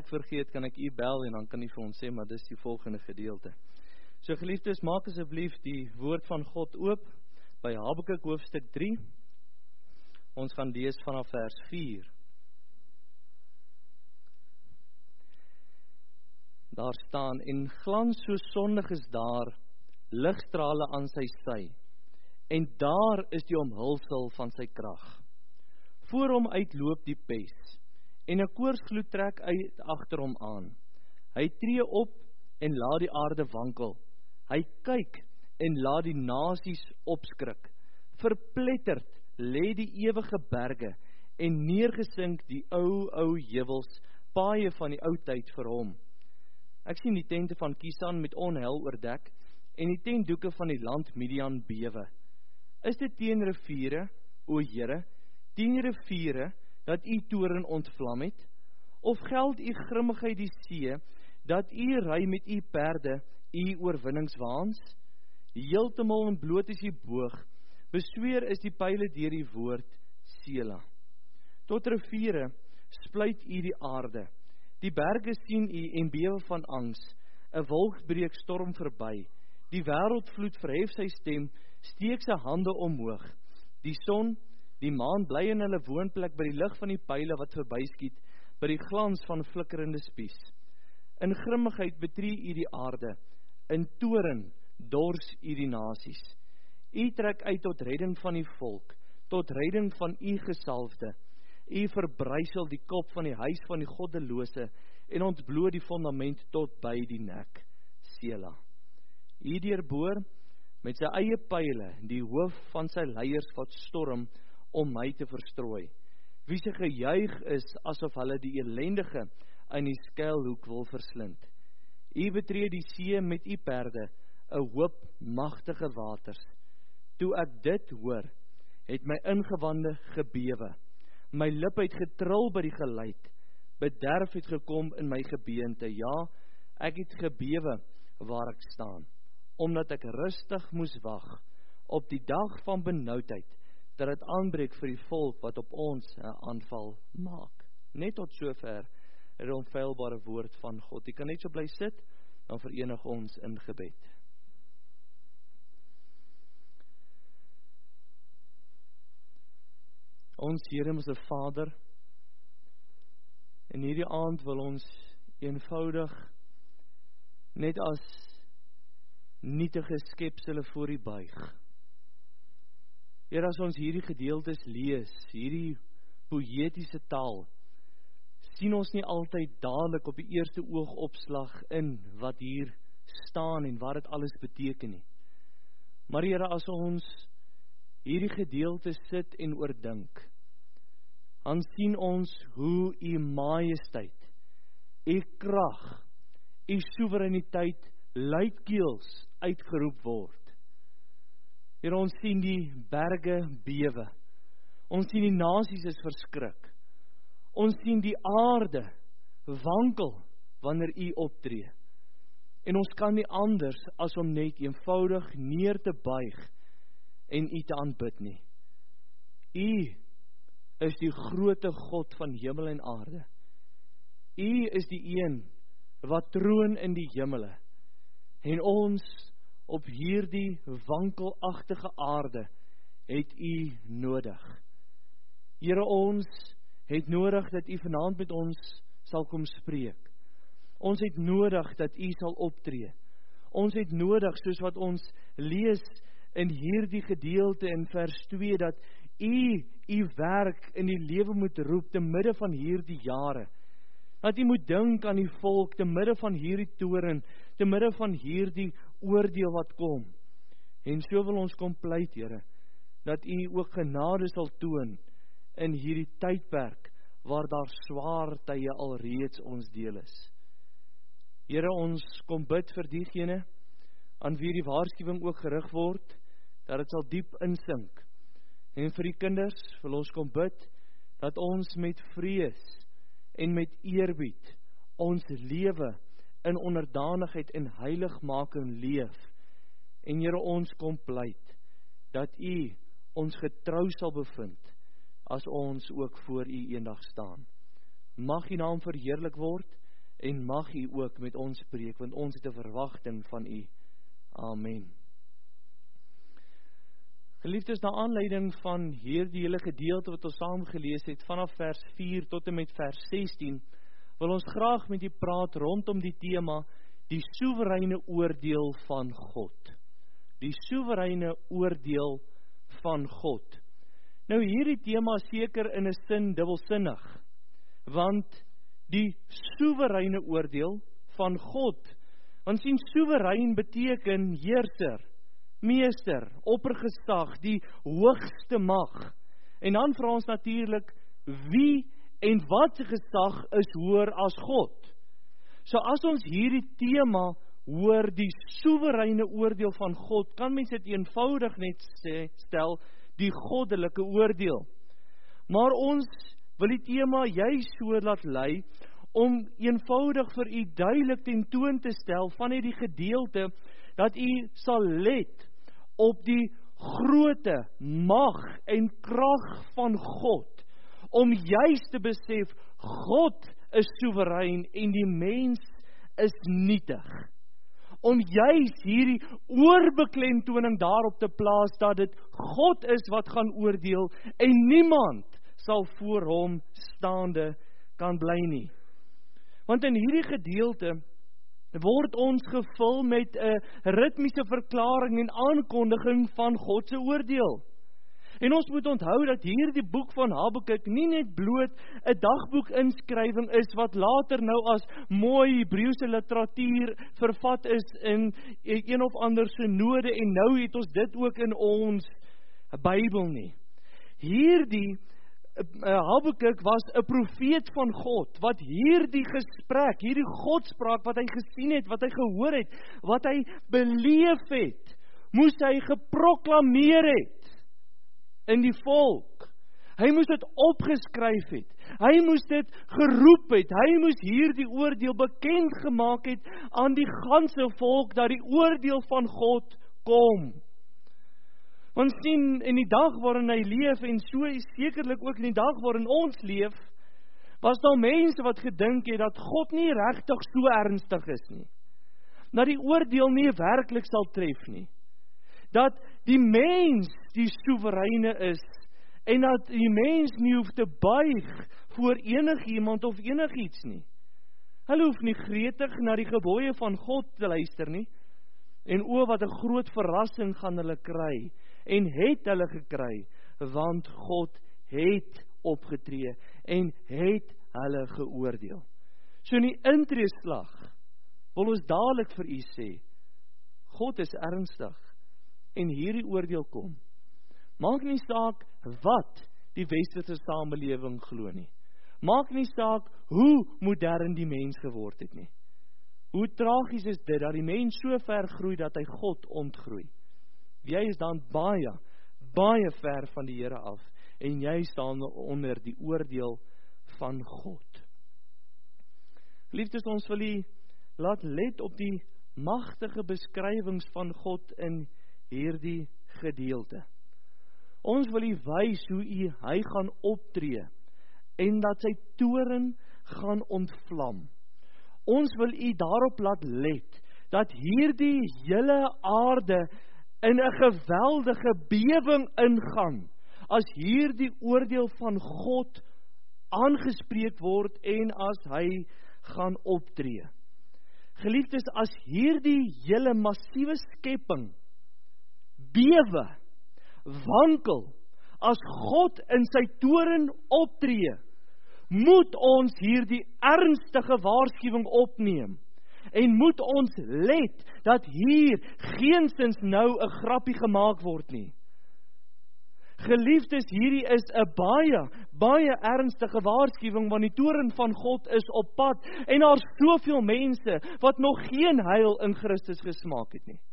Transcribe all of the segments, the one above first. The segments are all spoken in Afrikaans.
ek vergeet, kan ek u bel en dan kan u vir ons sê, maar dis die volgende gedeelte. So geliefdes, maak asseblief die woord van God oop by Habakuk hoofstuk 3. Ons gaan lees vanaf vers 4. Daar staan, en glans so sondig is daar, ligstrale aan sy sy, en daar is die omhulsel van sy krag. Voor hom uitloop die pes, en 'n koorsgloed trek uit agter hom aan. Hy tree op en laat die aarde wankel. Hy kyk en laat die nasies opskrik. Verpletterd lê die ewige berge en neergesink die ou heuwels, paaie van die ou tyd vir hom. Ek sien die tente van Kisan met onheil oordek en die tentdoeke van die land Midian bewe. Is dit teen riviere, o Here, teen riviere dat u toorn ontvlam het? Of geld u grimmigheid die see, dat u ry met u perde, u oorwinningswaans? Heeltemal en bloot is die boog, besweer is die pyle deur die woord, Sela. Tot riviere spluit u die aarde, die berge sien u en bewe van angs, 'n wolk breek storm verby, die wêreldvloed verhef sy stem, steek sy hande omhoog, die son, die maan bly in hulle woonplek by die lig van die pyle wat verbyskiet, by die glans van flikkerende spies. In grimmigheid betree u die aarde, in toorn dors u die nasies. U trek uit tot redding van die volk, tot redding van u gesalfde. U verbrysel die kop van die huis van die goddelose en ontbloot die fondament tot by die nek. Sela. U deurboor met sy eie pyle die hoof van sy leiers wat storm om my te verstrooi. Wie se gejuig is asof hulle die elendige in die skuilhoek wil verslind. U betree die see met u perde, 'n hoop magtige waters. Toe ek dit hoor, het my ingewande gebewe. My lip het getril by die geluid. Bederf het gekom in my gebeente. Ja, ek het gebewe waar ek staan, omdat ek rustig moes wag op die dag van benoudheid, dat dit aanbreek vir die volk wat op ons 'n aanval maak. Net tot sover 'n onfeilbare woord van God. Jy kan net so bly sit, dan verenig ons in gebed. Ons Here, ons Vader, in hierdie aand wil ons eenvoudig net as nietige skepsele voor U buig. Here, as ons hierdie gedeeltes lees, hierdie poëtiese taal, sien ons nie altyd dadelik op die eerste oogopslag in wat hier staan en wat dit alles beteken nie. Maar Here, as ons hierdie gedeeltes sit en oordink, dan sien ons hoe U majesteit, U krag, U soewereiniteit luidkeels uitgeroep word. Here, ons sien die berge bewe. Ons sien die nasies is verskrik. Ons sien die aarde wankel wanneer U optree. En ons kan nie anders as om net eenvoudig neer te buig en U te aanbid nie. U is die grootte God van hemel en aarde. U is die een wat troon in die hemele. En ons op hierdie wankelagtige aarde het U nodig. Here, ons het nodig dat U vanaand met ons sal kom spreek. Ons het nodig dat U sal optree. Ons het nodig, soos wat ons lees in hierdie gedeelte in vers 2, dat U werk in die lewe moet roep te midde van hierdie jare. Dat U moet dink aan die volk te midde van hierdie toorn, te midde van hierdie oordeel wat kom. En so wil ons kom pleit, Here, dat U ook genade sal toon in hierdie tydperk waar daar swaar tye alreeds ons deel is. Here, ons kom bid vir diegene aan wie die waarskuwing ook gerig word, dat dit sal diep insink. En vir die kinders wil ons kom bid dat ons met vrees en met eerbied ons lewe in onderdanigheid en heiligmaking leef. En Here, ons kom pleit dat U ons getrou sal bevind as ons ook voor U eendag staan. Mag U naam verheerlik word en mag U ook met ons spreek, want ons het 'n verwagting van U. Amen. Geliefdes, na aanleiding van hierdie hele gedeelte wat ons saam gelees het, vanaf vers 4 tot en met vers 16, wil ons graag met U praat rondom die tema, die soewereine oordeel van God. Die soewereine oordeel van God. Nou hierdie tema is seker in 'n sin dubbelsinnig, want die soewereine oordeel van God, want sien, soewerein beteken heerser, meester, oppergesag, die hoogste mag. En dan vra ons natuurlik, wie en wat se gesag is hoër as God? So as ons hierdie tema hoor, die soewereine oordeel van God, kan mens dit eenvoudig net stel, die goddelike oordeel. Maar ons wil die tema juis so laat lei, om eenvoudig vir U duidelik tentoon te stel vanuit die gedeelte, dat U sal let op die grootte, mag en krag van God, om juis te besef, God is soewerein en die mens is nietig. Om juis hierdie oorbeklemtoning daarop te plaas, dat dit God is wat gaan oordeel, en niemand sal voor hom staande kan bly nie. Want in hierdie gedeelte word ons gevul met 'n ritmiese verklaring en aankondiging van God se oordeel. En ons moet onthou dat hierdie boek van Habakuk nie net bloot 'n dagboekinskrywing is wat later nou as mooi Hebreëse literatuur vervat is in een of ander synode en nou het ons dit ook in ons Bybel nie. Hierdie Habakuk was 'n profeet van God, wat hierdie gesprek, hierdie Godspraak wat hy gesien het, wat hy gehoor het, wat hy beleef het, moes hy geproklameer het in die volk. Hy moes dit opgeskryf het, hy moes dit geroep het, hy moes hierdie oordeel bekend gemaak het aan die ganse volk, dat die oordeel van God kom. Want sien, in die dag waarin hy leef, en so is sekerlik ook in die dag waarin ons leef, was daar mense wat gedink het, dat God nie regtig so ernstig is nie. Dat die oordeel nie werklik sal tref nie. Dat die mens die soewereine is, en dat die mens nie hoef te buig voor enigiemand of enigiets nie. Hulle hoef nie gretig na die gebooie van God te luister nie, en o, wat 'n groot verrassing gaan hulle kry, en het hulle gekry, want God het opgetree, en het hulle geoordeel. So in die intreeslag, wil ons dadelik vir U sê, God is ernstig, en hierdie oordeel kom. Maak nie saak wat die westerse samelewing glo nie. Maak nie saak hoe modern die mens geword het nie. Hoe tragies is dit, dat die mens so ver groei, dat hy God ontgroei. Jy is dan baie, baie ver van die Here af, en jy staan onder die oordeel van God. Liefdes, ons wil U laat let op die magtige beskrywings van God in hierdie gedeelte. Ons wil U wys hoe hy gaan optree, en dat sy toorn gaan ontvlam. Ons wil U daarop laat let, dat hierdie hele aarde in 'n geweldige bewing ingaan, as hierdie oordeel van God aangespreek word, en as hy gaan optree. Geliefdes, as hierdie hele massiewe skepping bewe, wankel, as God in sy toorn optree, moet ons hierdie ernstige waarskuwing opneem, en moet ons let, dat hier geensins nou 'n grappie gemaak word nie. Geliefdes, hierdie is 'n baie, baie ernstige waarskuwing, want die toorn van God is op pad, en daar is soveel mense, wat nog geen heil in Christus gesmaak het nie.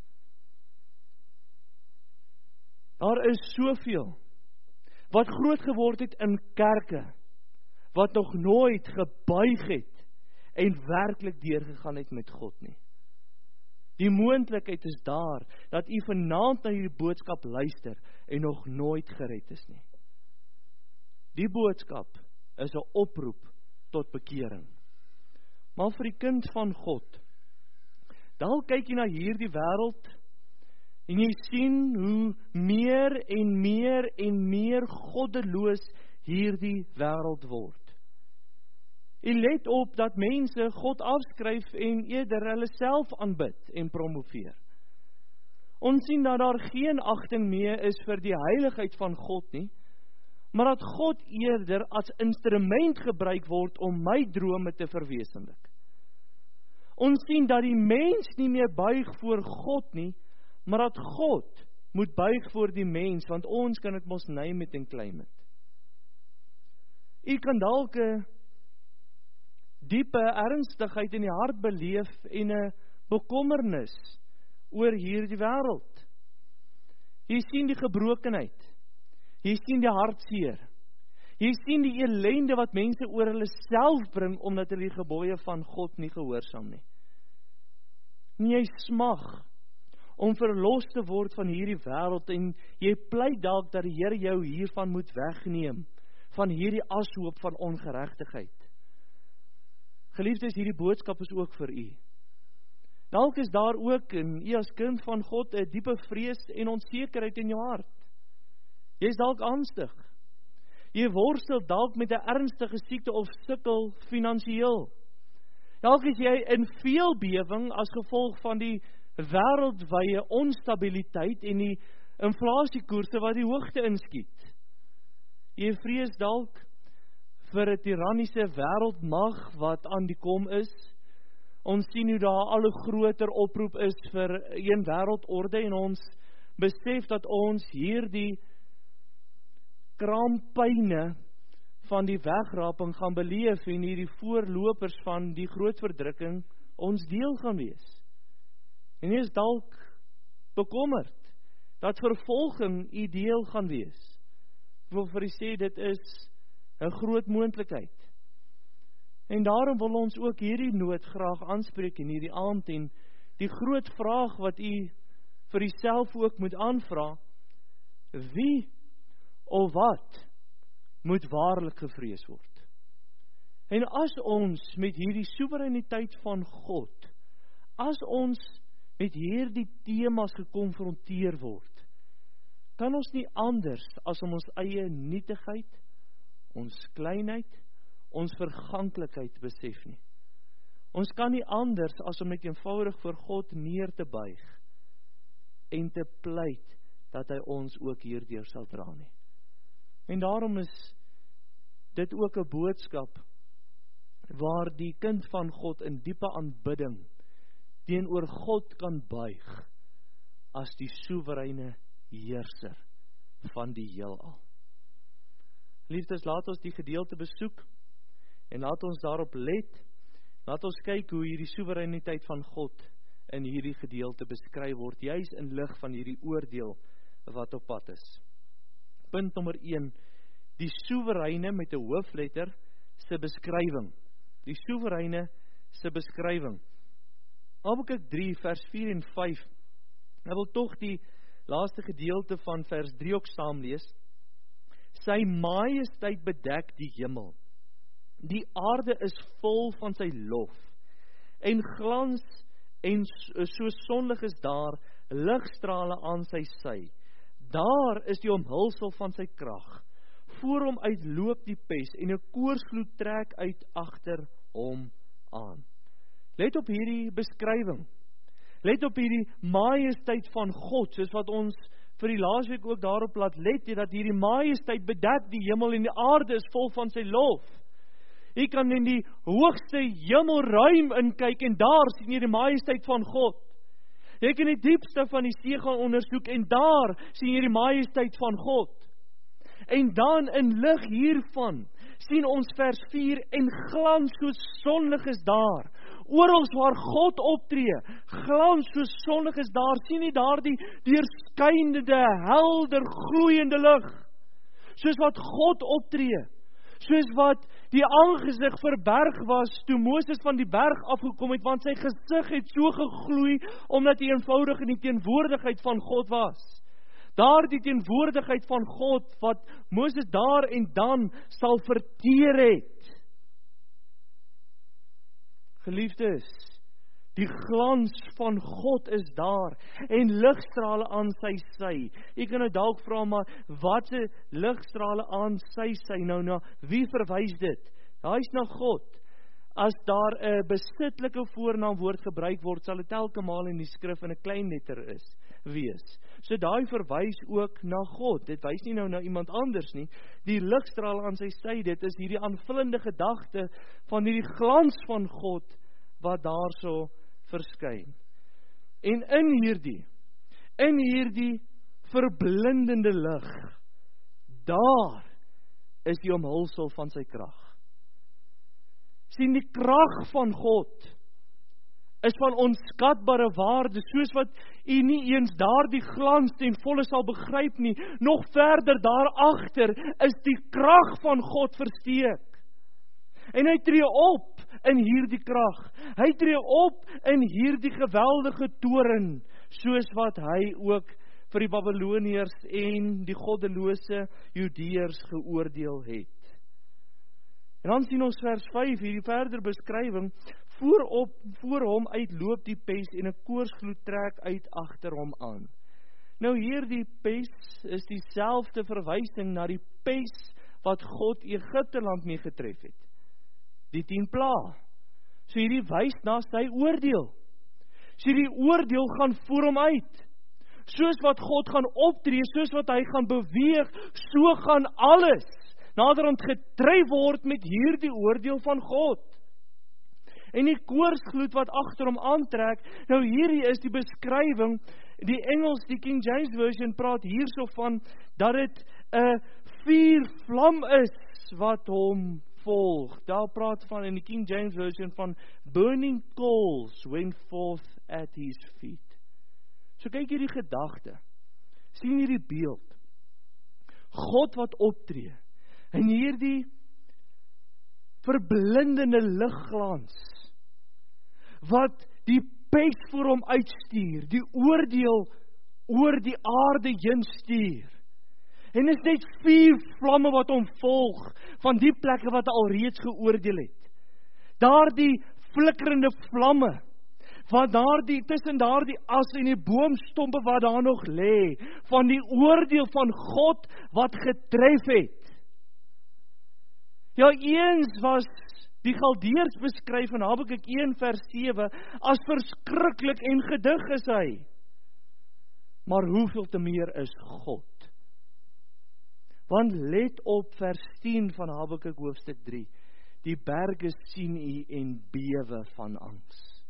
Daar is soveel, wat groot geword het in kerke, wat nog nooit gebuig het, en werklik deurgegaan het met God nie. Die moontlikheid is daar, dat U vanaand na hierdie boodskap luister, en nog nooit gered is nie. Die boodskap is 'n oproep tot bekering. maar vir die kind van God. Dalk kyk jy na hierdie wêreld en jy sien hoe meer en meer en meer goddeloos hierdie wêreld word. En let op dat mense God afskryf en eerder hulle self aanbid en promoveer. Ons sien dat daar geen agting meer is vir die heiligheid van God nie, maar dat God eerder as instrument gebruik word om my drome te verwesenlik. Ons sien dat die mens nie meer buig voor God nie, maar dat God moet buig voor die mens, want ons kan dit mos name it en claim it. U kan dalk 'n diepe ernstigheid in die hart beleef en 'n bekommernis oor hierdie wêreld. Jy sien die gebrokenheid. Jy sien die hartseer. Jy sien die ellende wat mense oor hulle self bring omdat hulle die gebooie van God nie gehoorsaam nie. En jy smag om verlos te word van hierdie wêreld en jy pleit dalk dat die Here jou hiervan moet wegneem, van hierdie ashoop van ongeregtigheid. Geliefdes, hierdie boodskap is ook vir u. Dalk is daar ook in u as kind van God 'n diepe vrees en onsekerheid in jou hart. Jy is dalk angstig. Jy worstel dalk met 'n ernstige siekte of sukkel finansiëel. Dalk is jy in veel bewering as gevolg van die wêreldwye onstabiliteit en die inflasiekoerse wat die hoogte inskiet. Jy vrees dalk vir 'n tiranniese wêreldmag wat aan die kom is. Ons sien hoe daar al 'n groter oproep is vir een wêreldorde en ons besef dat ons hierdie kraampyne van die wegraping gaan beleef en hierdie voorlopers van die groot verdrukking ons deel gaan wees. En jy is dalk bekommerd dat vervolging u deel gaan wees. Ek wil vir u sê dit is 'n groot moontlikheid. En daarom wil ons ook hierdie nood graag aanspreek in hierdie aand en die groot vraag wat u vir uself ook moet aanvra: wie of wat moet waarlik gevrees word? En as ons met hierdie soewereiniteit van God, as ons met hierdie temas gekonfronteer word, kan ons nie anders as om ons eie nietigheid, ons kleinheid, ons verganklikheid besef nie. Ons kan nie anders as om net eenvoudig voor God neer te buig en te pleit dat hy ons ook hierdeur sal dra nie. En daarom is dit ook 'n boodskap waar die kind van God in diepe aanbidding teenoor God kan buig as die soewereine heerser van die heelal. Liefdes, laat ons die gedeelte besoek en laat ons daarop let. Laat ons kyk hoe hierdie soewereiniteit van God in hierdie gedeelte beskryf word, juis in lig van hierdie oordeel wat op pad is. Punt nommer 1, die soewereine met 'n hoofletter se beskrywing. Die soewereine se beskrywing. Habakuk 3 vers 4 en 5. Ek wil tog die laaste gedeelte van vers 3 ook saam lees. Sy majesteit bedek die hemel. Die aarde is vol van sy lof. En glans en so sonlig is daar ligstrale aan sy sy. Daar is die omhulsel van sy krag. Voor hom uitloop die pes en 'n koorsgloed trek uit agter hom aan. Let op hierdie beskrywing. Let op hierdie majesteit van God, soos wat ons vir die laasweek ook daarop laat let, dat hierdie majesteit bedek die hemel en die aarde is vol van sy lof. Jy kan in die hoogste hemelruim inkyk en daar sien jy die majesteit van God. Jy kan die diepste van die see gaan ondersoek en daar sien jy die majesteit van God. En dan in lig hiervan sien ons vers 4 en glans soos sonlig is daar. Oral waar God optree, glans soos sonlig is daar, sien jy daar die deurskynende, helder, gloeiende lig. Soos wat God optree, soos wat die aangesig verberg was toe Moses van die berg afgekom het, want sy gesig het so gegloei, omdat hy eenvoudig in die teenwoordigheid van God was. Daar die teenwoordigheid van God, wat Moses daar en dan sal verteer het. Geliefdes, die glans van God is daar en ligstrale aan sy sy. Jy kan nou dalk vra, maar wat se ligstrale aan sy sy? Nou na wie verwys dit? Daar is na God. As daar 'n besitlike voornaamwoord gebruik word, sal dit elke maal in die skrif in 'n klein letter wees. So daai verwys ook na God. Dit wys nie nou na iemand anders nie. Die ligstraal aan sy sy, dit is hierdie aanvullende gedagte van hierdie glans van God wat daarso verskyn. En in hierdie verblindende lig, daar is die omhulsel van sy krag. Sien, die krag van God is van onskatbare waarde, soos wat u nie eens daardie glans ten volle sal begryp nie. Nog verder daarachter is die krag van God versteek. En hy tree op in hierdie krag. Hy tree op in hierdie geweldige toren, soos wat hy ook vir die Babyloniërs en die goddelose Judeërs geoordeel het. En dan sien ons vers 5, hierdie verder beskrywing, voor hom uitloop die pes en 'n koorsgloed trek uit agter hom aan. Nou hierdie pes is dieselfde verwysing na die pes wat God Egipte land mee getref het. Die 10 plaae. So hierdie wys na sy oordeel. So hierdie oordeel gaan voor hom uit. Soos wat God gaan optree, soos wat hy gaan beweeg, so gaan alles naderhand getref word met hierdie oordeel van God. En die koorsgloed wat agter hom aantrek, nou hierdie is die beskrywing, die Engels, die King James Version praat hierso van, dat dit 'n vuurvlam is wat hom volg. Daar praat van in die King James Version van burning coals went forth at his feet. So kyk hierdie gedagte, sien hierdie beeld, God wat optree, en hierdie verblindende ligglans, wat die pes voor hom uitstuur, die oordeel oor die aarde heen stuur. En is net 4 vlamme wat hom volg, van die plekke wat alreeds geoordeel het. Daardie flikkerende vlamme, wat tussen daardie as en die boomstompe wat daar nog lê, van die oordeel van God wat getref het. Ja, eens was die Galdeërs beskryf in Habakuk 1 vers 7 as verskriklik en gedig is hy. Maar hoeveel te meer is God? Want let op vers 10 van Habakuk hoofstuk 3. Die berge sien u en bewe van angs.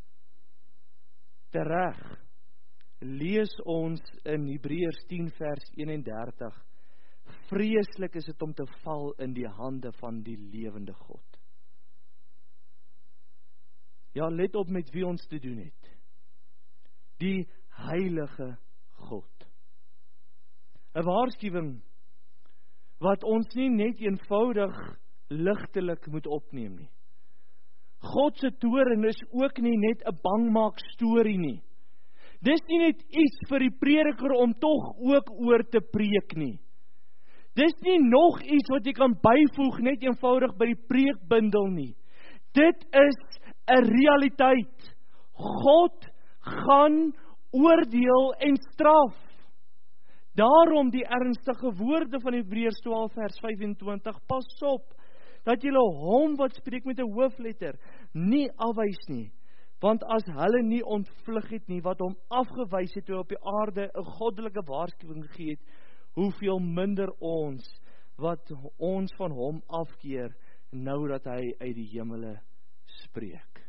Tereg lees ons in Hebreërs 10 vers 31. Vreeslik is dit om te val in die hande van die lewende God. Ja, let op met wie ons te doen het. Die heilige God. 'n waarskuwing wat ons nie net eenvoudig ligtelik moet opneem nie. God se toorn is ook nie net 'n bangmaak storie nie. Dis nie net iets vir die prediker om tog ook oor te preek nie. Dis nie nog iets wat jy kan byvoeg net eenvoudig by die preekbindel nie. Dit is 'n realiteit. God gaan oordeel en straf. Daarom die ernstige woorde van Hebreërs 12 vers 25. Pas op dat julle hom wat spreek met 'n hoofletter nie afwys nie. Want as hulle nie ontvlug het nie, wat hom afgewys het toe op die aarde 'n goddelike waarskuwing gegee het, hoeveel minder ons wat ons van hom afkeer nou dat hy uit die hemele spreek.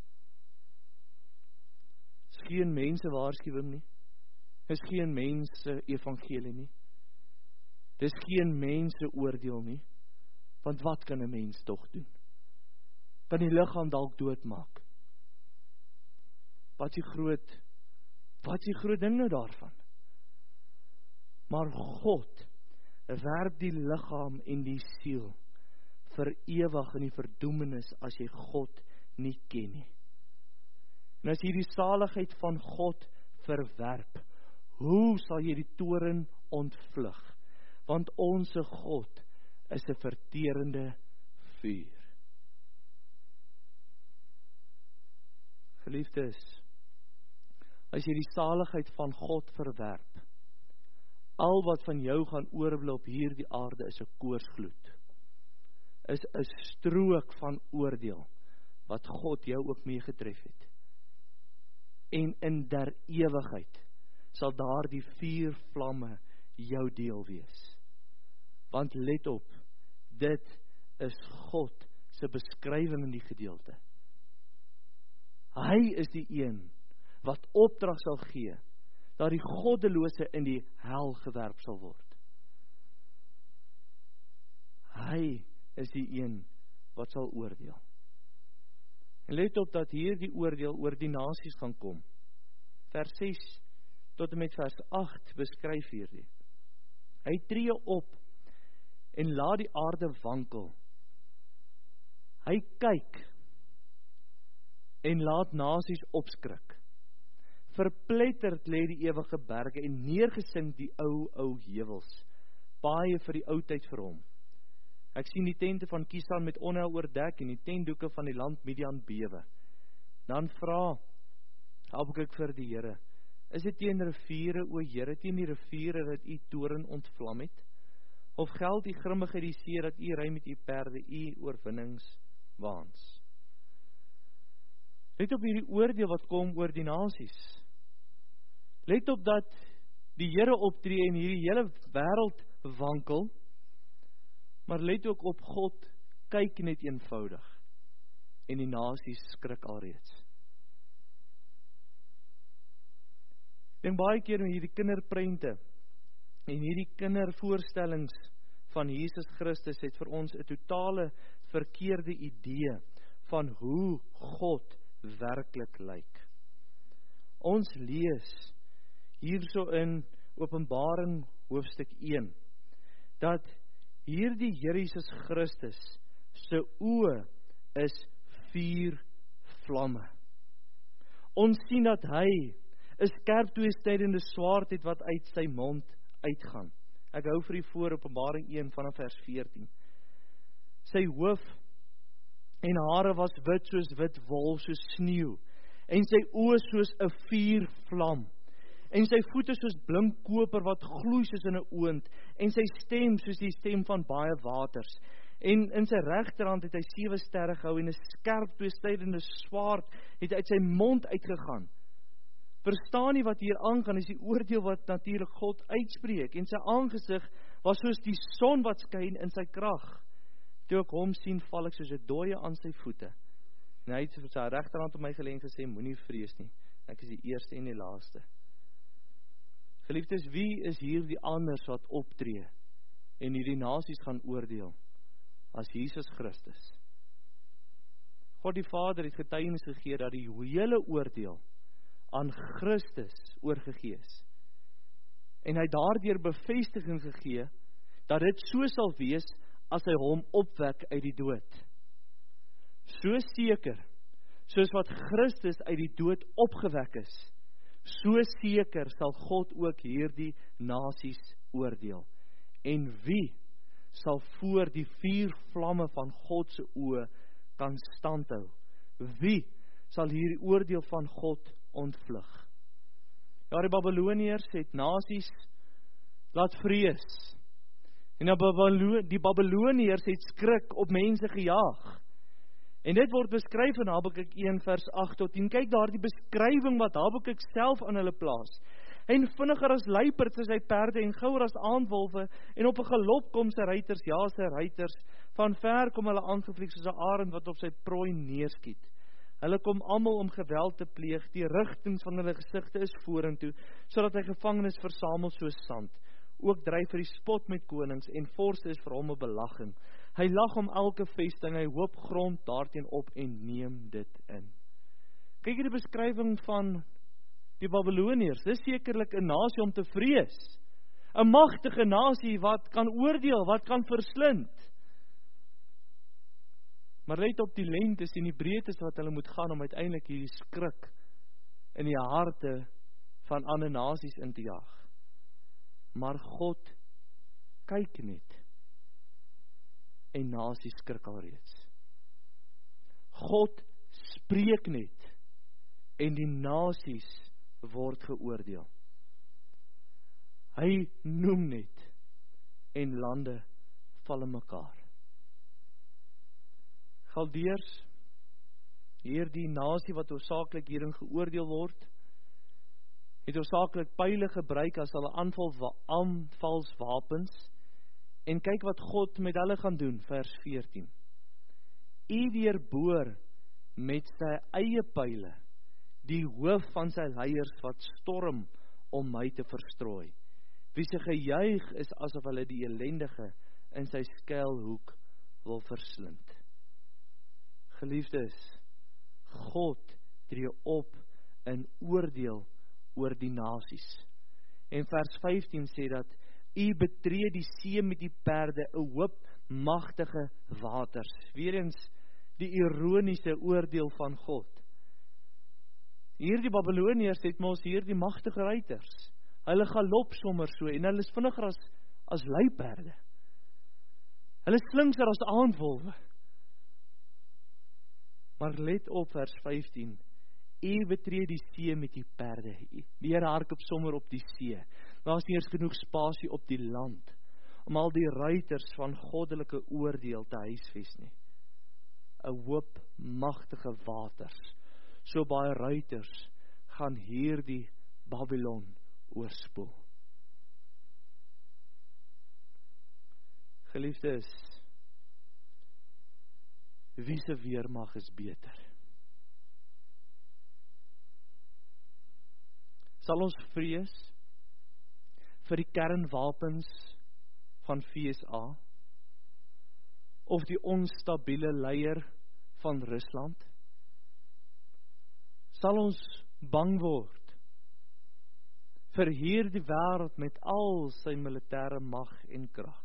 Is geen mense waarskuwing nie. Is geen mense evangelie nie. Dis geen mense oordeel nie. Want wat kan 'n mens tog doen? Kan die liggaam dalk doodmaak? Wat is die groot ding nou daarvan? Maar God werp die liggaam en die siel vir ewig in die verdoemenis as jy God nie ken nie. En as jy die saligheid van God verwerp, hoe sal jy die toorn ontvlug? Want onse God is 'n verterende vuur. Geliefdes, as jy die saligheid van God verwerp, al wat van jou gaan oorbly op hierdie aarde is 'n koorsgloed, is 'n strook van oordeel, wat God jou ook mee getref het. En in der ewigheid sal daar die vuur vlamme jou deel wees. Want let op, dit is God se beskrywing in die gedeelte. Hy is die een wat opdrag sal gee, dat die goddelose in die hel gewerp sal word. Hy is die een wat sal oordeel. En let op dat hier die oordeel oor die nasies gaan kom. Vers 6 tot en met vers 8 beskryf hierdie. Hy tree op en laat die aarde wankel. Hy kyk en laat nasies opskrik. Verpletterd lê die ewige berge en neergesink die ou heuwels. Baie vir die oudheid vir hom. Ek sien die tente van Kisan met onheil oordek en die tentdoeke van die land Midian bewe. Dan vra Habakuk vir die Here: Is dit teen riviere, o Here, teen die riviere dat u toorn ontvlam het? Of geld die grimmigheid die see dat u ry met u perde, u oorwinningswaans? Let op hierdie oordeel wat kom oor die nasies. Let op dat die Here optree en hierdie hele wêreld wankel. Maar let ook op, God kyk net eenvoudig en die nasies skrik alreeds. Ek dink baie keer met hierdie kinderprente en hierdie kindervoorstellings van Jesus Christus het vir ons 'n totale verkeerde idee van hoe God werklik lyk. Ons lees hierso in Openbaring hoofstuk 1 dat hierdie Here Jesus Christus se oë is vuur vlamme. Ons sien dat hy 'n skerp tweesnydende swaard het wat uit sy mond uitgaan. Ek hou vir u voor Openbaring 1 vanaf vers 14. Sy hoof en hare was wit soos wit wol, soos sneeu, en sy oë soos 'n vuurvlam, en sy voete soos blink koper wat gloei soos in 'n oond, en sy stem soos die stem van baie waters. En in sy regterhand het hy 7 sterre gehou en 'n skerp tweesnydende swaard het uit sy mond uitgegaan. Verstaan nie wat hier aangaan, is die oordeel wat natuurlik God uitspreek, en sy aangesig was soos die son wat skyn in sy krag. Toe ek hom sien, val ek soos 'n dooie aan sy voete. En hy het vir sy regterhand op my gelê en gesê: Moenie vrees nie, ek is die eerste en die laaste. Geliefdes, wie is hier die anders wat optree en hierdie nasies gaan oordeel as Jesus Christus? God die Vader het getuienis gegee dat die hele oordeel aan Christus oorgegee is. En hy daardeur bevestiging gegee dat dit so sal wees as hy hom opwek uit die dood. So seker, soos wat Christus uit die dood opgewek is, so seker sal God ook hierdie nasies oordeel. En wie sal voor die vuurvlamme van God se oë kan standhou? Wie sal hierdie oordeel van God ontvlug? Ja, die Babiloniërs het nasies laat vrees. En die Babiloniërs het skrik op mense gejaag. En dit word beskryf in Habakuk 1 vers 8 tot 10. Kyk daar die beskrywing wat Habakuk self aan hulle plaas. En vinniger as luiperds is hy perde en gouer as aandwolwe, en op 'n galop kom sy ruiters, ja sy ruiters, van ver kom hulle aangevlieg soos 'n arend wat op sy prooi neerskiet. Hulle kom almal om geweld te pleeg, die rigtings van hulle gesigte is vorentoe, sodat hy gevangenes versamel soos sand. Ook dryf hy spot met konings, en vorste is vir hom 'n belaging. Hy lag om elke vesting, hy hoop grond daarteen op en neem dit in. Kyk hier die beskrywing van die Babiloniërs, dis sekerlik 'n nasie om te vrees. 'n Magtige nasie wat kan oordeel, wat kan verslind. Maar let op die lengtes en die breedtes wat hulle moet gaan om uiteindelik hierdie skrik in die harte van ander nasies in te jaag. Maar God kyk net en nasies skrik alreeds. God spreek net en die nasies word geoordeel. Hy noem net en lande val in mekaar. Galdeërs, hierdie nasie wat hoofsaaklik hierin geoordeel word, het hoofsaaklik pyle gebruik as hulle aanvalswapens, en kyk wat God met hulle gaan doen, vers 14. U deurboor met sy eie pyle, die hoof van sy leiers wat storm om my te verstrooi. Wie se gejuig is asof hulle die elendige in sy skuilhoek wil verslind. Geliefdes, God tree op in oordeel oor die nasies. En vers 15 sê dat u betree die see met die perde, 'n hoop magtige waters. Weereens die ironiese oordeel van God. Hierdie Babiloniërs het mos hierdie magtige ruiters. Hulle galop sommer so en hulle is vinniger as luiperde. Hulle is slinkser as aandwolwe. Maar let op vers 15. U betree die see met die perde. Die Here hardloop sommer op die see. Daar is nie eers genoeg spasie op die land om al die ruiters van goddelike oordeel te huisves nie. 'n hoop magtige waters. So baie ruiters gaan hierdie Babylon oorspoel. Geliefdes, wie se weermag is beter? Sal ons vrees vir die kernwapens van FSA of die onstabiele leier van Rusland? Sal ons bang word vir hierdie wêreld met al sy militêre mag en krag?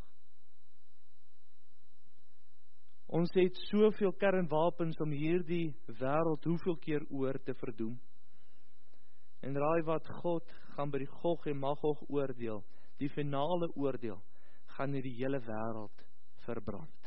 Ons het soveel kernwapens om hierdie wêreld hoeveel keer oor te verdoem. En raai wat, God gaan by die Gog en Magog oordeel, die finale oordeel, gaan die hele wêreld verbrand.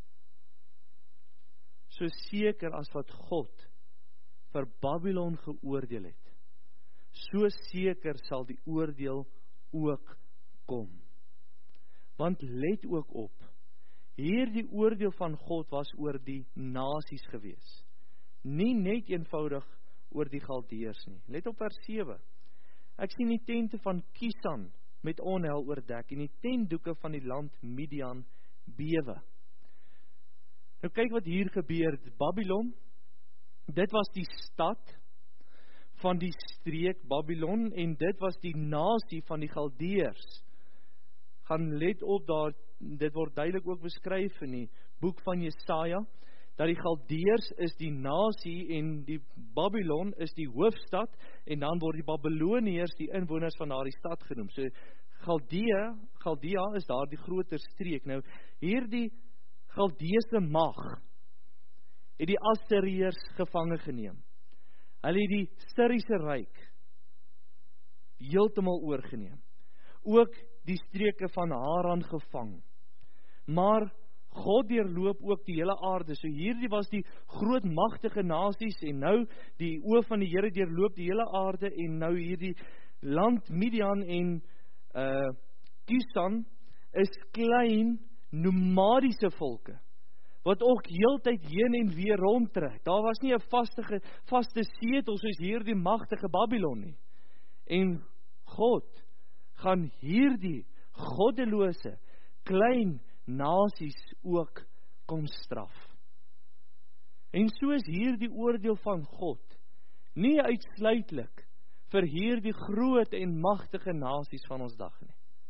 So seker as wat God vir Babylon geoordeel het, so seker sal die oordeel ook kom. Want let ook op, hierdie oordeel van God was oor die nasies gewees. Nie net eenvoudig oor die Galdeërs nie. Let op vers 7. Ek sien die tente van Kisan met onheil oordek en die tentdoeke van die land Midian bewe. Nou kyk wat hier gebeur. Babylon, dit was die stad van die streek Babylon en dit was die nasie van die Galdeërs. Gaan let op daar, dit word duidelik ook beskryf in die boek van Jesaja, dat die Galdeërs is die nasie en die Babylon is die hoofstad en dan word die Babiloniërs die inwoners van daardie stad genoem. So Chaldea is daar die groter streek. Nou hierdie Galdeëse mag het die Assiriërs gevange geneem. Hulle het die Syriese ryk heeltemal oorgeneem. Ook die streke van Haran gevang. Maar God deurloop ook die hele aarde. So hierdie was die groot magtige nasies en nou die oë van die Here deurloop die hele aarde en nou hierdie land Midian en Kisan is klein nomadiese volke wat ook heeltyd heen en weer rondtrek. Daar was nie 'n vaste setel soos hierdie magtige Babylon nie. En God gaan hierdie goddelose klein nasies ook kom straf. En so is hierdie oordeel van God nie uitsluitlik vir hierdie groot en magtige nasies van ons dag nie.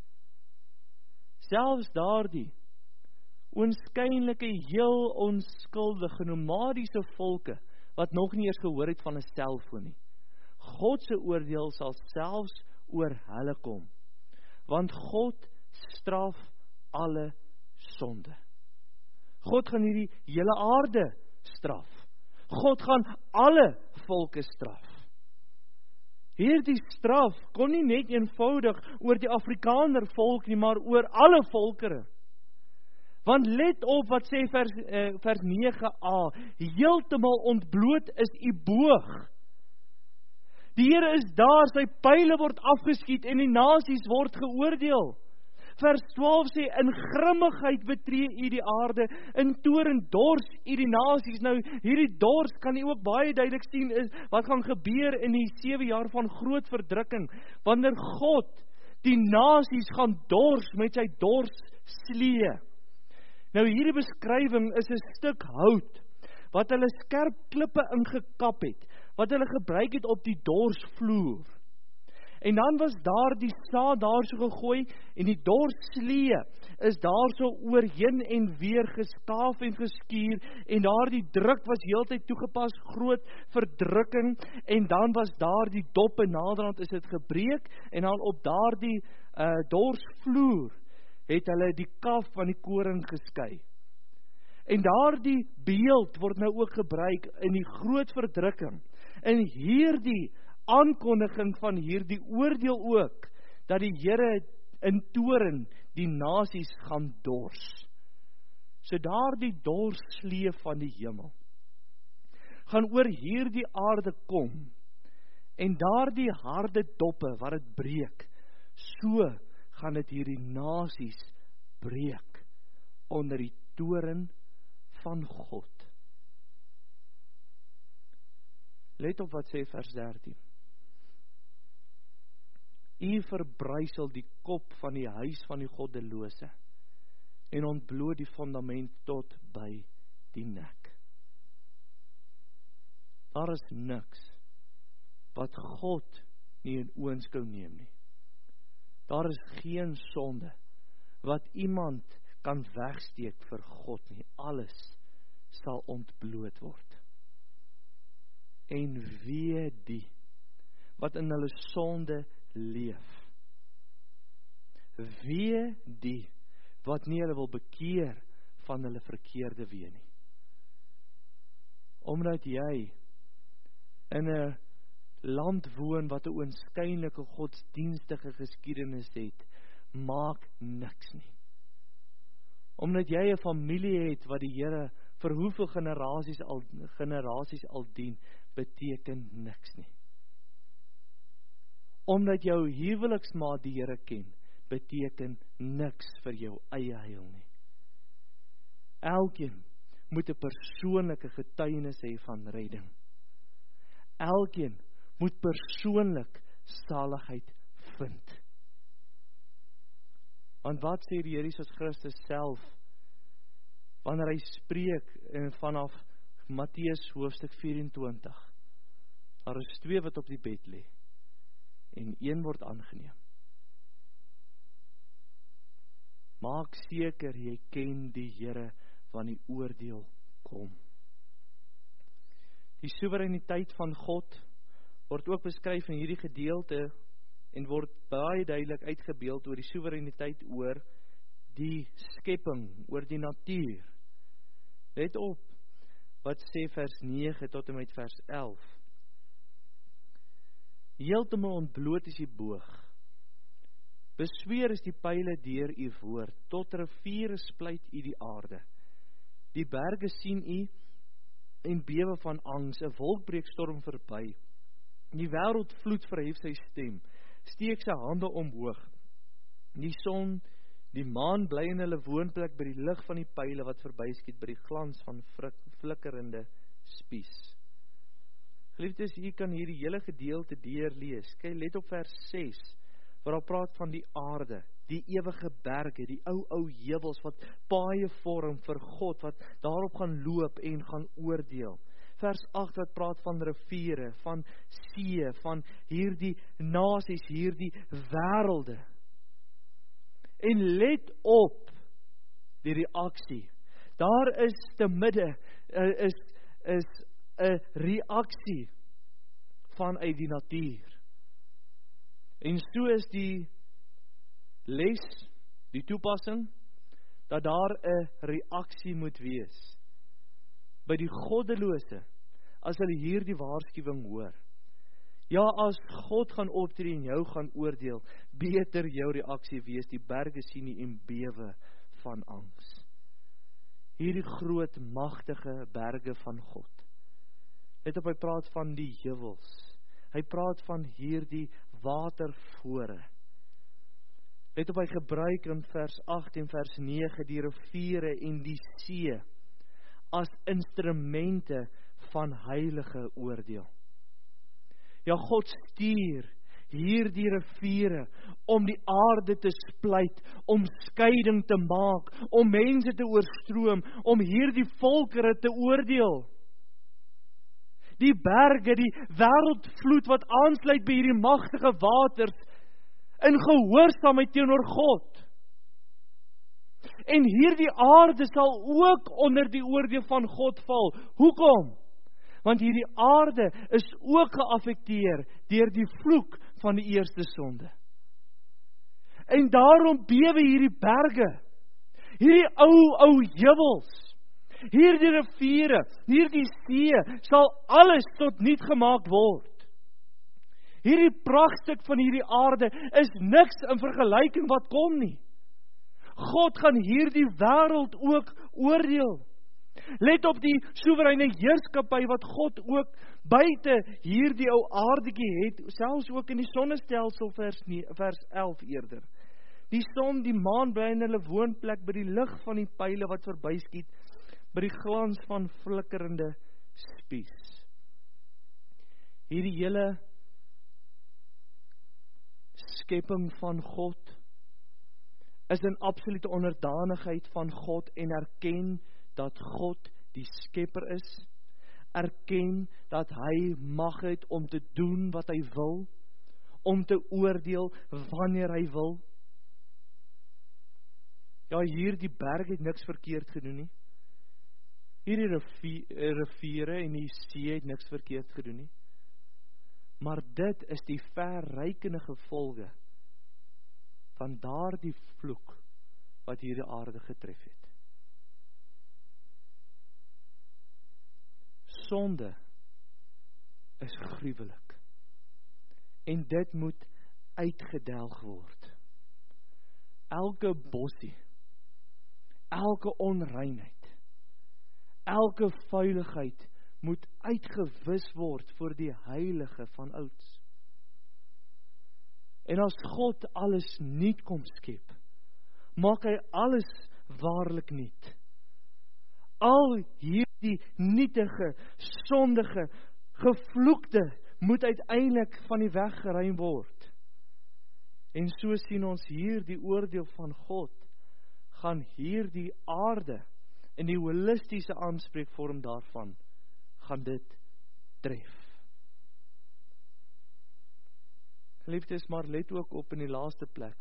Selfs daardie oënskynlike heel onskuldige nomadiese volke wat nog nie eens gehoor het van 'n selfoon nie. God se oordeel sal selfs oor hulle kom. Want God straf alle sonde. God gaan hierdie hele aarde straf. God gaan alle volke straf. Hierdie straf kon nie net eenvoudig oor die Afrikaner volk nie, maar oor alle volkere. Want let op wat sê vers 9a, heeltemal ontbloot is u boog. Die Here is daar, sy pyle word afgeskiet en die nasies word geoordeel. Vers 12 sê, in grimmigheid betree u die aarde, in toorn dors u die nasies. Nou, hierdie dors kan u ook baie duidelik sien, is wat gaan gebeur in die 7 jaar van groot verdrukking, wanneer God die nasies gaan dors met sy dorsslee. Nou, hierdie beskrywing is 'n stuk hout, wat hulle skerp klippe ingekap het, wat hulle gebruik het op die dorsvloer. En dan was daar die saad daar so gegooi, en die dorsslee is daar so oorheen en weer geskaaf en geskuur, en daar die druk was heeltyd toegepas, groot verdrukking, en dan was daar die doppe naderhand is dit gebreek, en dan op daar die dorsvloer het hulle die kaf van die koring geskei. En daardie beeld word nou ook gebruik in die groot verdrukking, in hierdie aankondiging van hierdie oordeel ook, dat die Here in toorn die nasies gaan dors. So daardie dorsslee van die hemel gaan oor hierdie aarde kom, en daardie harde doppe wat dit breek, so gaan dit hierdie nasies breek onder die toorn van God. Let op wat sê vers 13. U verbrysel die kop van die huis van die goddelose en ontbloot die fundament tot by die nek. Daar is niks wat God nie in oënskou neem nie. Daar is geen sonde wat iemand kan wegsteek vir God nie. Alles sal ontbloot word. En wee die wat in hulle sonde leef. Wee die wat nie hulle wil bekeer van hulle verkeerde weë nie. Omdat jy in 'n land woon wat 'n oënskynlike godsdienstige geskiedenis het, maak niks nie. Omdat jy 'n familie het wat die Here vir hoeveel generasies al dien, beteken niks nie. Omdat jou huweliksmaat die Here ken, beteken niks vir jou eie heil nie. Elkeen moet 'n persoonlike getuienis hê van redding. Elkeen moet persoonlik saligheid vind. Want wat sê die Here Jesus Christus self wanneer hy spreek vanaf Matteus hoofstuk 24? Daar is 2 wat op die bed lê en 1 word aangeneem. Maak seker jy ken die Here wanneer die oordeel kom. Die soewereiniteit van God word ook beskryf in hierdie gedeelte en word baie duidelik uitgebeeld oor die soewereiniteit oor die skepping, oor die natuur. Let op wat sê vers 9 tot en met vers 11. Heeltemal ontbloot is die boog. Besweer is die pyle deur u woord, tot riviere splyt u die aarde. Die berge sien u en bewe van angs, 'n wolkbreekstorm verby. Die wêreld vloed verhef sy stem, steek sy hande omhoog. Die son, die maan bly in hulle woonplek by die lig van die pyle wat verbyskiet, by die glans van flikkerende spies. Geliefdes, hier kan hierdie hele gedeelte deurlees. Kyk, let op vers 6, waar hy praat van die aarde, die ewige berge, die ou heuwels wat paaie vorm vir God, wat daarop gaan loop en gaan oordeel. Vers 8 wat praat van riviere, van see, van hierdie nasies, hierdie wêrelde. En let op die reaksie. Daar is te midde, is 'n reaksie vanuit die natuur. En so is die les, die toepassing, dat daar 'n reaksie moet wees by die goddelose, as hulle hierdie waarskuwing hoor. Ja, as God gaan optree en jou gaan oordeel, beter jou reaksie wees, die berge sien nie en bewe van angs. Hierdie groot, magtige berge van God. Let op, hy praat van die heuwels. Hy praat van hierdie watervore. Let op, hy gebruik in vers 8 en vers 9 die riviere en die see as instrumente van heilige oordeel. Ja, God stuur hierdie riviere om die aarde te splyt, om skeiding te maak, om mense te oorstroom, om hierdie volkere te oordeel. Die berge, die wêreldvloed wat aansluit by hierdie magtige waters, in gehoorsaamheid teenoor God. En hierdie aarde sal ook onder die oordeel van God val. Hoekom? Want hierdie aarde is ook geaffekteer deur die vloek van die eerste sonde. En daarom bewe hierdie berge, hierdie ou heuwels, hierdie riviere, hierdie see, sal alles tot niet gemaak word. Hierdie pragtstuk van hierdie aarde is niks in vergelyking wat kom nie. God gaan hierdie wêreld ook oordeel. Let op die soewereine heerskappy wat God ook buite hierdie ou aardetjie het, selfs ook in die sonnestelsel vers 11 eerder. Die son, die maan bly in hulle woonplek by die lig van die pyle wat verbyskiet, by die glans van flikkerende spies. Hierdie hele skepping van God is in absolute onderdanigheid van God en erken dat God die skepper is, erken dat hy mag het om te doen wat hy wil, om te oordeel wanneer hy wil. Ja, hier die berg het niks verkeerd gedoen nie. Hierdie riviere en die see het niks verkeerd gedoen nie. Maar dit is die verrykende gevolge van daardie vloek wat hierdie aarde getref het. Sonde is gruwelik. En dit moet uitgedelg word. Elke bossie, elke onreinheid, elke vuiligheid moet uitgewis word voor die heilige van ouds. En as God alles nuut kom skep, maak hy alles waarlik nuut. Al hierdie nietige, sondige, gevloekte moet uiteindelik van die weg geruim word. En so sien ons hier die oordeel van God, gaan hierdie aarde in die holistiese aanspreekvorm daarvan, gaan dit tref. Geliefdes, maar let ook op in die laaste plek.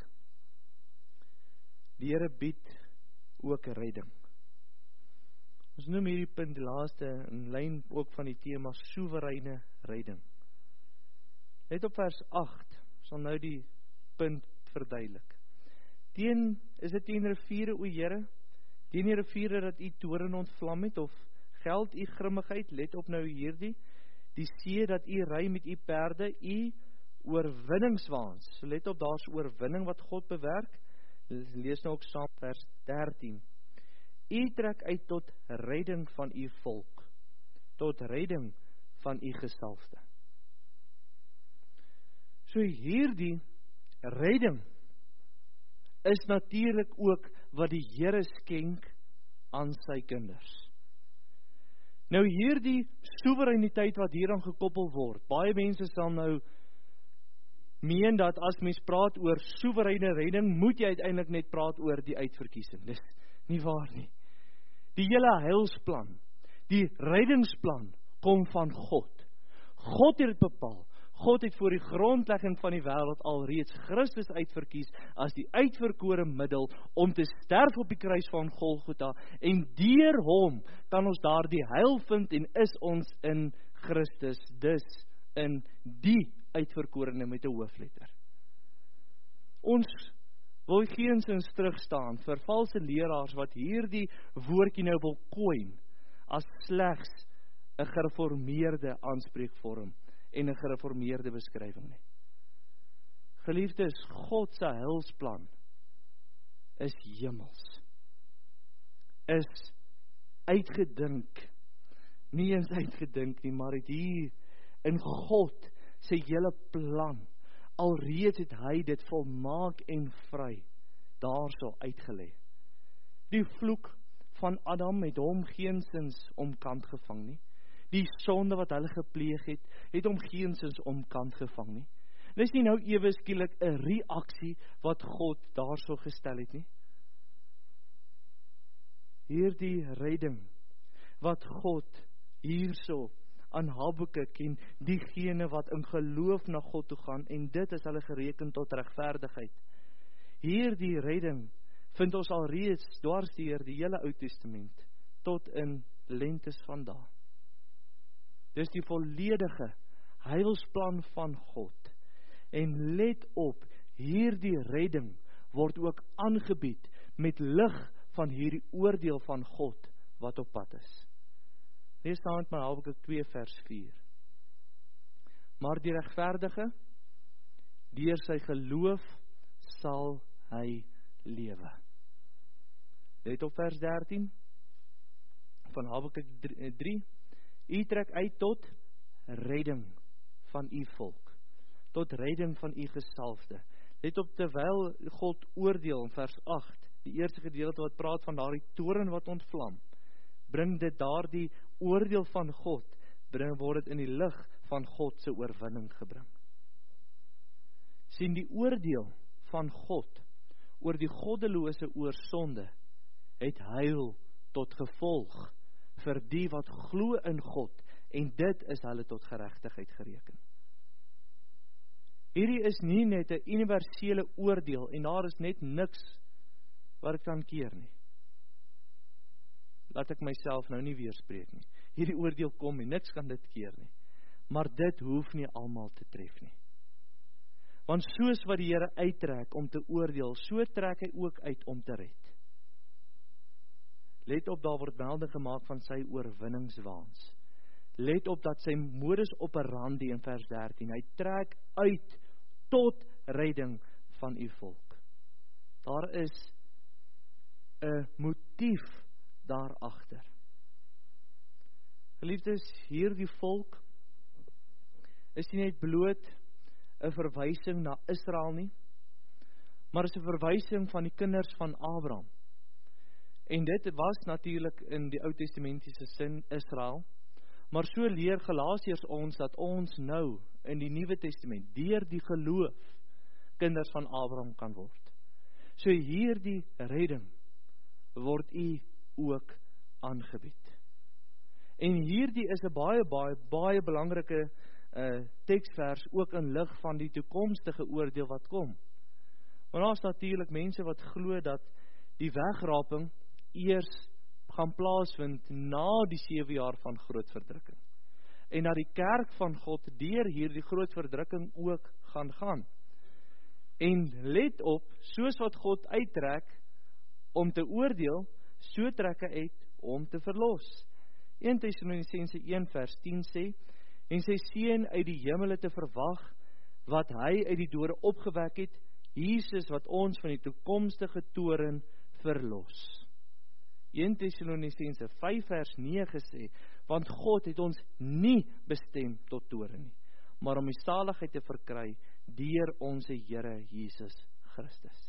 Die Here bied ook redding. Ons noem hierdie punt die laaste in lyn ook van die tema soewereine redding. Let op vers 8, sal nou die punt verduidelik. Is dit teen riviere, o Here? Teen die riviere dat u toorn ontvlam het, of geld u grimmigheid? Let op nou hierdie. Die see dat u ry met u perde, u oorwinningswaans. So let op, daar's oorwinning wat God bewerk. Lees nou ook saam vers 13. U trek uit tot redding van u volk, tot redding van u gesalfde. So hierdie redding is natuurlik ook wat die Here skenk aan sy kinders. Nou hierdie soewereiniteit wat hieraan gekoppel word, baie mense sal nou meen dat as mens praat oor soewereine redding, moet jy uiteindelik net praat oor die uitverkiesing. Dis nie waar nie. Die hele heilsplan, die reddingsplan kom van God. God het dit bepaal. God het voor die grondlegging van die wêreld alreeds Christus uitverkies as die uitverkore middel om te sterf op die kruis van Golgotha, en deur hom kan ons daardie heil vind en is ons in Christus, dus in die uitverkorene met 'n hoofletter. Ons wil geensins terugstaan vir valse leraars wat hierdie woordjie nou wil coin as slegs 'n gereformeerde aanspreekvorm en 'n gereformeerde beskrywing nie. Geliefdes, God se heilsplan is hemels. Is uitgedink. Nie eens uitgedink nie, maar het hier in God sy hele plan. Alreeds het hy dit volmaak en vry daarso uitgelê. Die vloek van Adam het hom geensins omkant gevang nie. Die sonde wat hulle gepleeg het hom geensins omkant gevang nie. Dis nie nou ewe skielik 'n reaksie wat God daarso gestel het nie. Hierdie redding wat God hierso aan Habakuk en diegene wat in geloof na God toe gaan, en dit is hulle gereken tot regverdigheid. Hierdie redding vind ons alreeds dwars deur die hele Ou Testament tot in lentes vandag. Dis die volledige heilsplan van God. En let op, hierdie redding word ook aangebied met lig van hierdie oordeel van God wat op pad is. Lees saam met my Habakuk 2 vers 4. Maar die regverdige, deur sy geloof sal hy lewe. Let op vers 13 van Habakuk 3. U trek uit tot redding van u volk, tot redding van u gesalfde. Let op, terwyl God oordeel in vers 8, die eerste gedeelte wat praat van daardie toren wat ontvlam, bring dit daardie oordeel van God, word dit in die lig van God se oorwinning gebring. Sien, die oordeel van God oor die goddelose oor sonde het heil tot gevolg vir die wat glo in God, en dit is hulle tot geregtigheid gereken. Hierdie is nie net 'n universele oordeel en daar is net niks wat dit kan keer nie. Laat ek myself nou nie weerspreek nie. Hierdie oordeel kom en niks kan dit keer nie. Maar dit hoef nie almal te tref nie. Want soos wat die Here uittrek om te oordeel, so trek hy ook uit om te red. Let op, daar word melding gemaak van sy oorwinningswaans. Let op dat sy modus operandi in vers 13, hy trek uit tot redding van u volk. Daar is 'n motief daarachter. Geliefdes, hierdie volk is nie net bloot 'n verwysing na Israel nie, maar is 'n verwysing van die kinders van Abraham. En dit was natuurlik in die Ou Testamentiese sin Israel, maar so leer Galasiërs ons dat ons nou in die Nuwe Testament deur die geloof kinders van Abraham kan word. So hierdie redding word u ook aangebied. En hierdie is 'n baie belangrike teksvers ook in lig van die toekomstige oordeel wat kom. Want daar is natuurlik mense wat glo dat die wegraping eers gaan plaasvind na die 7 jaar van groot verdrukking. En dat die kerk van God deur hierdie groot verdrukking ook gaan. En let op, soos wat God uittrek om te oordeel, so trek hy uit om te verlos. 1 Tessalonisense 1 vers 10 sê, en sy seun uit die hemele te verwag, wat hy uit die dode opgewek het, Jesus wat ons van die toekomstige toren verlos. 1 Tessalonisense 5 vers 9 sê, want God het ons nie bestem tot toren nie, maar om die saligheid te verkry deur ons Here Jesus Christus.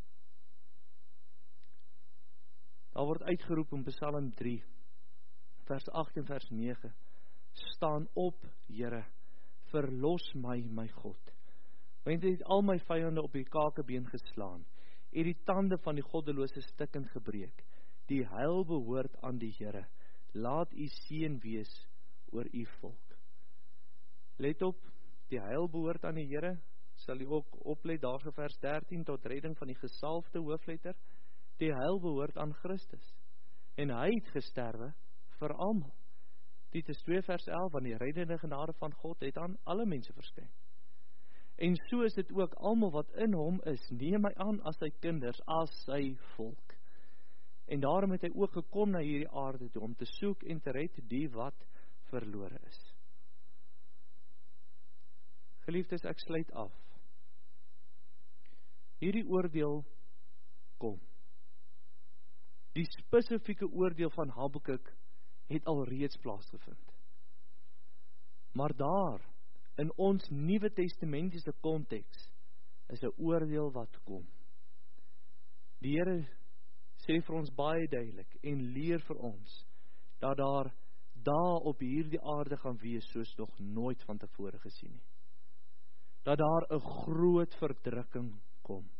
Daar word uitgeroep in Psalm 3, vers 8 en vers 9, staan op, Here, verlos my, my God. Want hy het al my vyande op die kakebeen geslaan, het die tande van die goddelose stukkend gebreek. Die heil behoort aan die Here. Laat u seën wees oor u volk. Let op, die heil behoort aan die Here. Sal u ook oplet daar in vers 13 tot redding van die gesalfde hoofletter. Die heil behoort aan Christus. En hy het gesterwe vir almal. Titus 2 vers 11, want die reddende genade van God het aan alle mense verskyn. En so is dit ook almal wat in hom is, neem hy aan as sy kinders, as sy volk. En daarom het hy ook gekom na hierdie aarde toe, om te soek en te red die wat verlore is. Geliefdes, ek sluit af. Hierdie oordeel kom. Die spesifieke oordeel van Habakuk het al reeds plaasgevind. Maar daar in ons Nuwe Testamentiese konteks is 'n oordeel wat kom. Die Here sê vir ons baie duidelik en leer vir ons dat daar dae op hierdie aarde gaan wees soos nog nooit van tevore gesien nie. Dat daar 'n groot verdrukking kom.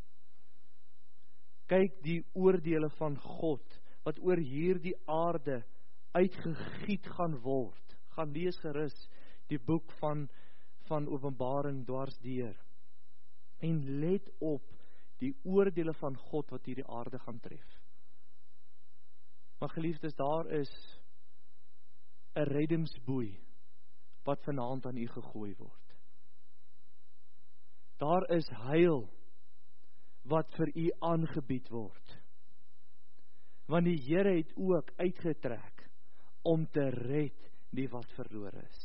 Kyk die oordeele van God wat oor hierdie aarde uitgegiet gaan word. Gaan lees gerus die boek van Openbaring dwarsdeur. En let op die oordeele van God wat hierdie aarde gaan tref. Maar geliefdes, daar is 'n reddingsboei wat vanaand aan u gegooi word. Daar is heil wat vir u aangebied word. Want die Here het ook uitgetrek om te red die wat verlore is.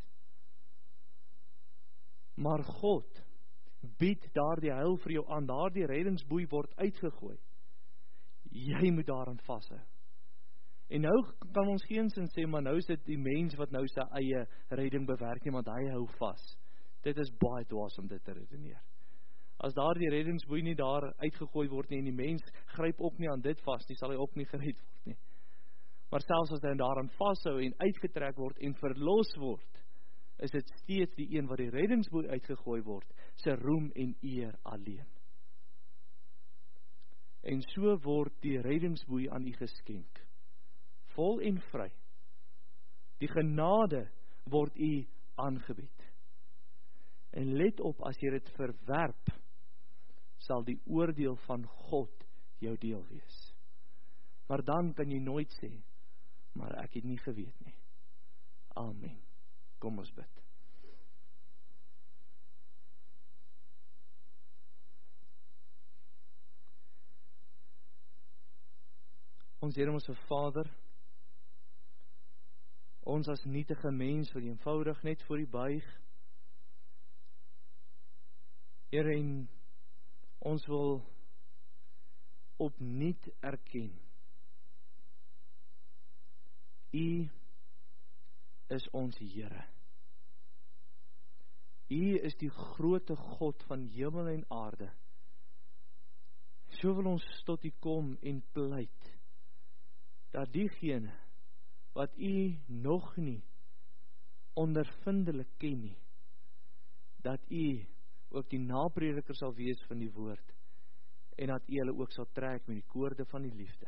Maar God bied daardie heil vir jou aan, daardie reddingsboei word uitgegooi. Jy moet daaraan vashou. En nou kan ons geensins sê, maar nou is dit die mens wat nou sy eie redding bewerk nie, want hy hou vas. Dit is baie dwaas om dit te redeneer. As daardie reddingsboei nie daar uitgegooi word nie, en die mens gryp ook nie aan dit vas nie, sal hy ook nie gered word nie. Maar selfs as hy daaraan vashou en uitgetrek word en verlos word, is dit steeds die een wat die reddingsboei uitgegooi word, sy roem en eer alleen. En so word die reddingsboei aan u geskenk, vol en vry. Die genade word u aangebied. En let op, as jy dit verwerp, sal die oordeel van God jou deel wees. Maar dan kan jy nooit sê, maar ek het nie geweet nie. Amen. Kom ons bid. Ons Here, ons Vader, ons as nietige mens wil eenvoudig net voor U buig. Here, en ons wil opnuut erken, U is ons Here. U is die groote God van hemel en aarde. So wil ons tot U kom en pleit, dat diegene wat U nog nie ondervindelik ken nie, dat U ook die naprediker sal wees van die woord, en dat U hulle ook sal trek met die koorde van die liefde.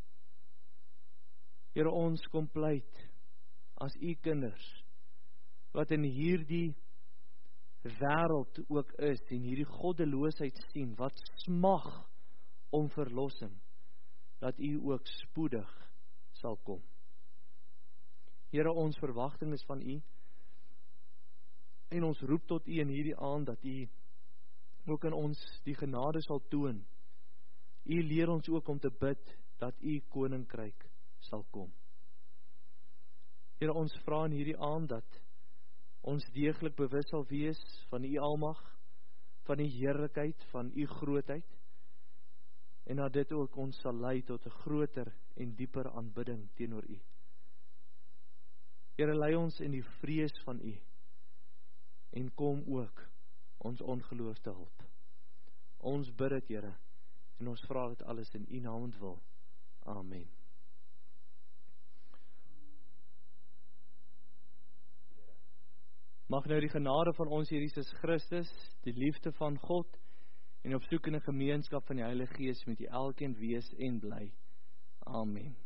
Here, ons kom pleit as U kinders, wat in hierdie wêreld ook is, en hierdie goddeloosheid sien, wat smag om verlossing, dat U ook spoedig sal kom. Here, ons verwagting is van U, en ons roep tot U in hierdie aand, dat U ook in ons die genade sal toon. U leer ons ook om te bid, dat U koninkryk sal kom. Here, ons vra in hierdie aand, dat ons deeglik bewus sal wees van U almag, van U heerlikheid, van U grootheid, en dat dit ook ons sal lei tot 'n groter en dieper aanbidding teenoor U. Here, lei ons in die vrees van U, en kom ook ons ongeloof te help. Ons bid dit, Here, en ons vra dit alles in U naam en wil. Amen. Mag nou die genade van ons Here Jesus Christus, die liefde van God, en opsoekende gemeenskap van die Heilige Gees met u elkeen wees en bly. Amen.